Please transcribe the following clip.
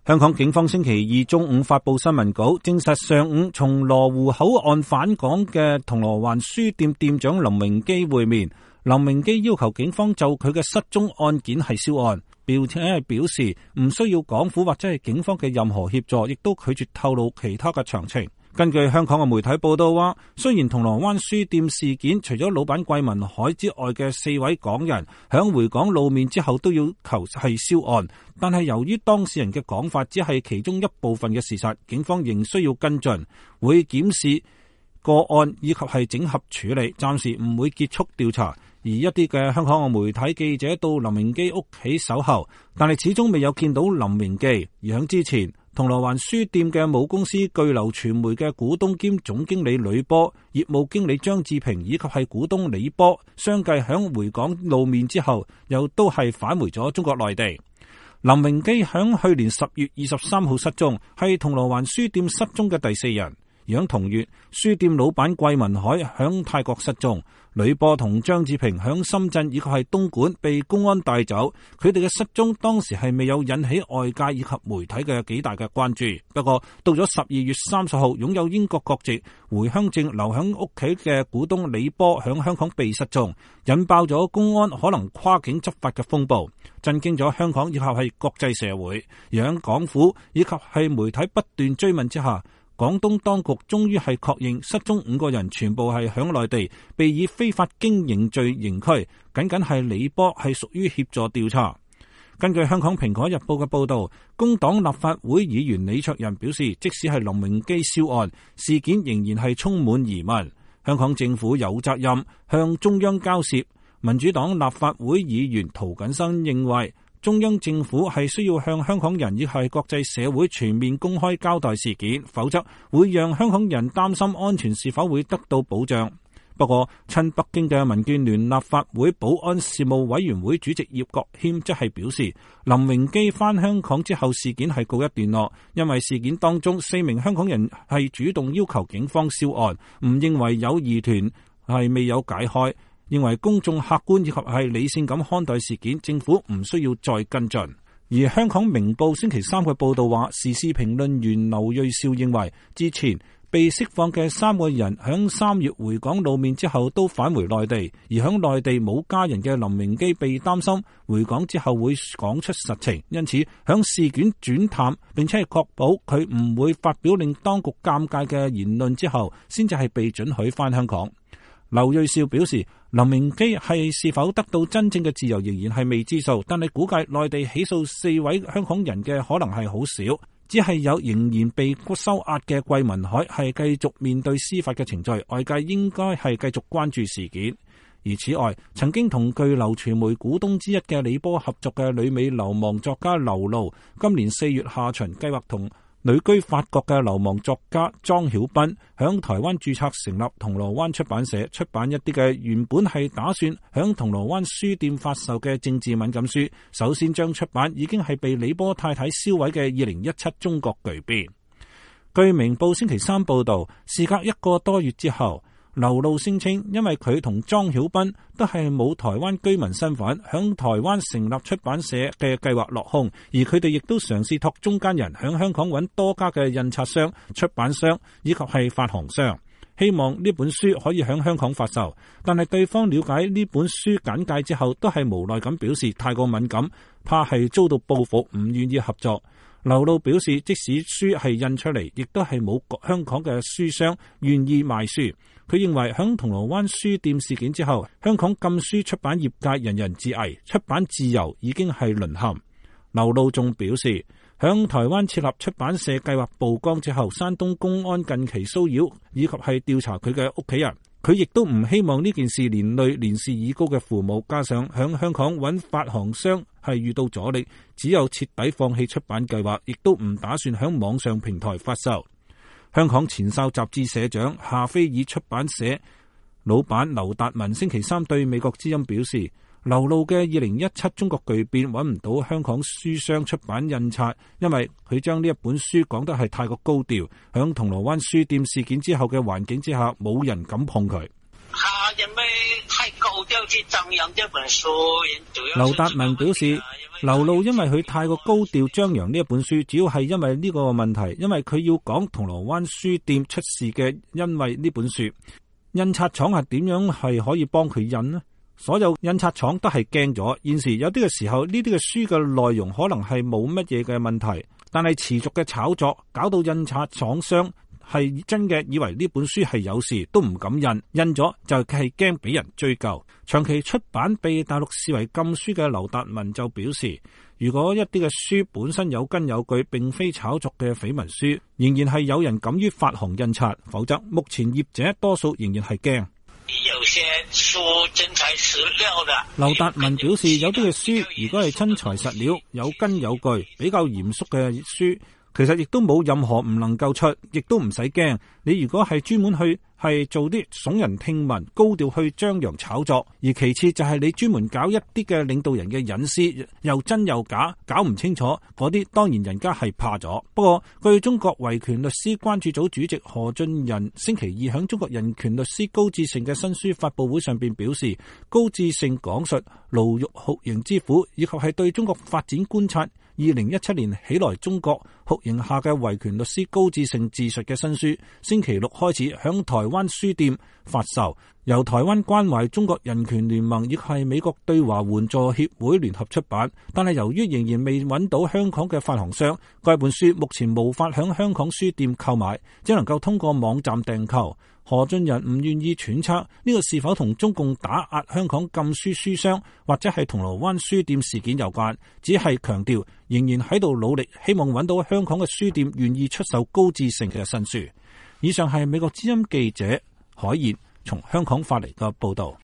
香港警方星期二中午發布新聞稿，證實上午從羅湖口岸返港嘅銅鑼灣書店店長林榮基會面。林榮基要求警方就佢嘅失蹤案件係銷案，並且係表示唔需要港府或者係警方嘅任何協助，亦都拒絕透露其他嘅詳情。根據香港嘅媒體報道話，雖然銅鑼灣書店事件除咗老闆桂民海之外嘅4位港人響回港露面之後都要求係銷案，但係由於當事人嘅講法只係其中一部分嘅事實，警方仍需要跟進，會檢視個案以及係整合處理，暫時唔會結束調查。而一啲嘅香港嘅媒體記者到林榮基屋企守候，但係始終未有見到林榮基。而響之前，銅鑼灣書店嘅母公司巨流傳媒嘅股東兼總經理呂波、業務經理張志平以及係股東李波，相繼響回港露面之後，又都係返回咗中國內地。林榮基響去年10月23號失蹤，係銅鑼灣書店失蹤嘅第4人。而響同月，書店老闆桂民海響泰國失蹤，呂波同張志平響深圳以及係東莞被公安帶走。佢哋嘅失蹤當時係未有引起外界以及媒體嘅幾大嘅關注。不過到咗12月30號，擁有英國國籍、回鄉證留響屋企嘅股東李波響香港被失蹤，引爆咗公安可能跨境執法嘅風暴，震驚咗香港以及係國際社會。而響港府以及係媒體不斷追問之下，廣東當局終於係確認失蹤5個人全部係響內地，被以非法經營罪刑拘，僅僅係李波係屬於協助調查。根據香港蘋果日報嘅報道，工黨立法會議員李卓人表示，即使係林榮基銷案，事件仍然係充滿疑問，香港政府有責任向中央交涉。民主黨立法會議員涂謹申認為，中央政府係需要向香港人亦係國際社會全面公開交代事件，否則會讓香港人擔心安全是否會得到保障。不過，親北京嘅民建聯立法會保安事務委員會主席葉國謙則係表示，林榮基返香港之後事件係告一段落，因為事件當中4名香港人係主動要求警方銷案，唔認為有疑團係未有解開。認為公眾客觀以及係理性咁看待事件，政府唔需要再跟進。而香港明報星期3嘅報道話，時事評論員劉銳紹認為，之前被釋放嘅3個人響3月回港露面之後都返回內地，而響內地冇家人嘅林榮基被擔心回港之後會講出實情，因此響試卷轉淡，並且係確保佢唔會發表令當局尷尬嘅言論之後，先至係被准許返香港。劉銳紹表示，林榮基是否得到真正嘅自由仍然係未知數，但係估計內地起訴4位香港人嘅可能係好少，只係有仍然被收押嘅桂民海係繼續面對司法嘅程序，外界應該係繼續關注事件。而此外，曾經同巨流傳媒股東之一嘅李波合作嘅旅美流亡作家劉露，今年4月下旬計劃同旅居法國嘅流亡作家莊曉彬響台灣註冊成立銅鑼灣出版社，出版一啲嘅原本係打算響銅鑼灣書店發售嘅政治敏感書，首先將出版已經係被李波太太銷毀嘅2017中國巨變。據明報星期3報道，事隔1個多月之後，劉露聲稱，因為佢同莊曉彬都係冇台灣居民身份，響台灣成立出版社嘅計劃落空，而佢哋亦都嘗試託中間人響香港揾多家嘅印刷商、出版商以及係發行商，希望呢本書可以響香港發售。但係對方了解呢本書簡介之後，都係無奈咁表示太過敏感，怕係遭到報復，唔願意合作。劉露表示，即使書係印出嚟，亦都係冇香港嘅書商願意賣書。佢認為響銅鑼灣書店事件之後，香港禁書出版業界人人自危，出版自由已經係淪陷。劉露仲表示，響台灣設立出版社計劃曝光之後，山東公安近期騷擾以及係調查佢嘅屋企人，佢亦都唔希望呢件事連累年事已高嘅父母，加上響香港揾發行商係遇到阻力，只有徹底放棄出版計劃，亦都唔打算響網上平台發售。香港前哨雜誌社長夏菲爾出版社老闆劉達文星期3對美國之音表示，劉露嘅2017中國巨變揾唔到香港書商出版印刷，因為佢將呢一本書講得係太過高調，響銅鑼灣書店事件之後嘅環境之下，冇人敢碰佢。 他因為太高高調去張揚這本書。 劉達民表示，劉露因為佢太過高調張揚呢一本書，主要係因為呢個問題，因為佢要講銅鑼灣書店出事嘅，因為呢本書印刷廠係點樣係可以幫佢印呢？所有印刷廠都係驚咗。現時有啲嘅時候，呢啲嘅書嘅內容可能係冇乜嘢嘅問題，但係持續嘅炒作搞到印刷廠商係真嘅以為呢本書係有事，都唔敢印，印咗就係驚俾人追究。長期出版被大陸視為禁書嘅劉達民就表示，如果一啲嘅書本身有根有據，並非炒作嘅緋聞書，仍然係有人敢於發行印刷，否則目前業者多數仍然係驚。 有些書真材實料的。 劉達民表示，有啲嘅書如果係真材實料、有根有據、比較嚴肅嘅書，其實亦都冇任何唔能夠出，亦都唔使驚。你如果係專門去係做啲聳人聽聞、高調去張揚炒作，而其次就係你專門搞一啲嘅領導人嘅隱私，又真又假，搞唔清楚，嗰啲當然人家係怕咗。不過據中國維權律師關注組主席何俊仁星期二響中國人權律師高志盛嘅新書發佈會上邊表示，高志盛講述牢獄酷刑之苦，以及係對中國發展觀察。2017年起來中國酷刑下嘅維權律師高志盛自述嘅新書，星期六開始響台灣書店發售，由台灣關懷中國人權聯盟亦係美國對華援助協會聯合出版。但係由於仍然未揾到香港嘅發行商，該本書目前無法響香港書店購買，只能夠通過網站訂購。何俊仁唔願意揣測呢個是否同中共打壓香港禁書書商或者係銅鑼灣書店事件有關，只係強調仍然喺度努力，希望揾到香港嘅書店願意出售高志盛嘅新書。以上係美國之音記者海燕從香港發嚟嘅報道。